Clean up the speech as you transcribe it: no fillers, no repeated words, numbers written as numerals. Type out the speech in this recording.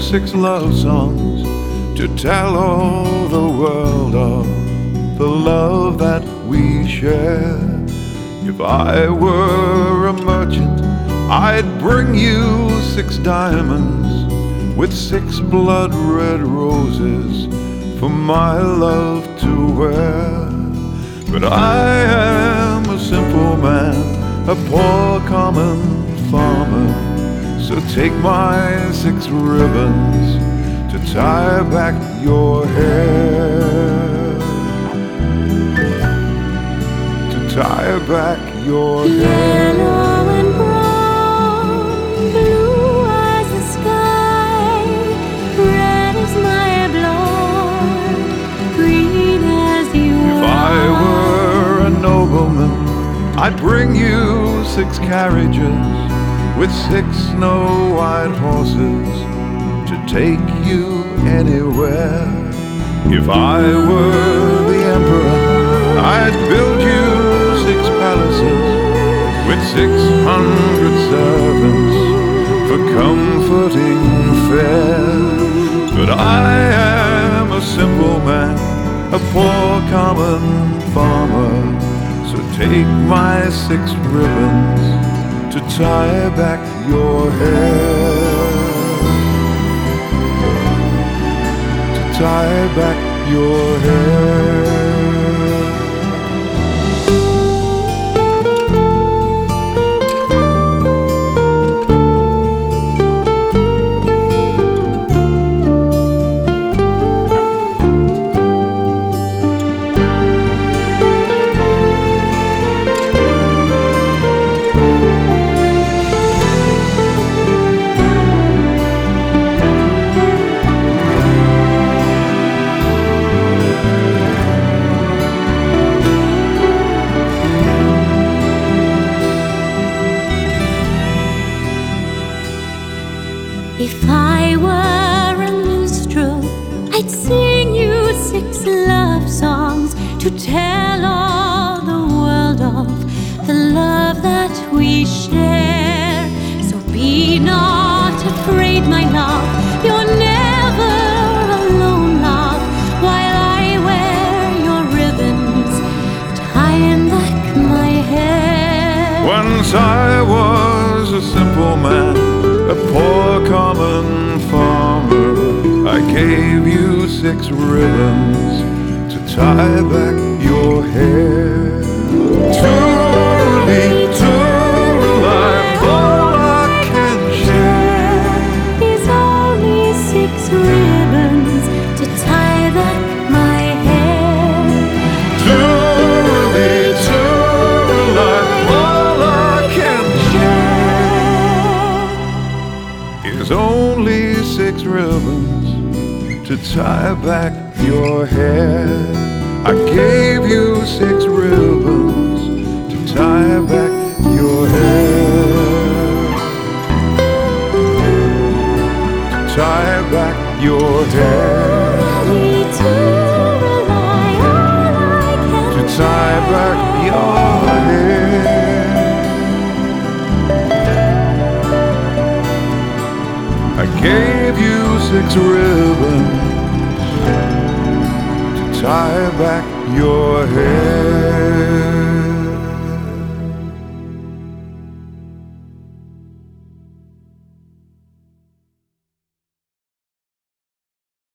6 love songs to tell all the world of the love that we share. If I were a merchant, I'd bring you 6 diamonds with 6 blood-red roses for my love to wear. But I am a simple man, a poor common farmer, so take my 6 ribbons to tie back your hair, to tie back your hair. Yellow and brown, blue as the sky, red as my blood, green as you If I were a nobleman, I'd bring you 6 carriages with 6 snow-white horses to take you anywhere. If I were the emperor, I'd build you 6 palaces with 600 servants for comforting fare. But I am a simple man, a poor common farmer, so take my 6 ribbons to tie back your hair, to tie back your hair. If I were a minstrel, I'd sing you 6 love songs to tell all the world of the love that we share. So be not afraid, my love, you're never alone, love, while I wear your ribbons tying back my hair. Once I was a simple man, a poor common farmer, I gave you 6 ribbons to tie back your hair. Truly, truly, all I can share is only 6 ribbons to tie back my hair. Truly, truly, all I can share is only 6 ribbons to tie back your hair. I gave you 6 ribbons to tie back your hair, to tie back your hair, Ready to rely all I can to tie back your hair. I gave you 6 ribbons to tie back your hair.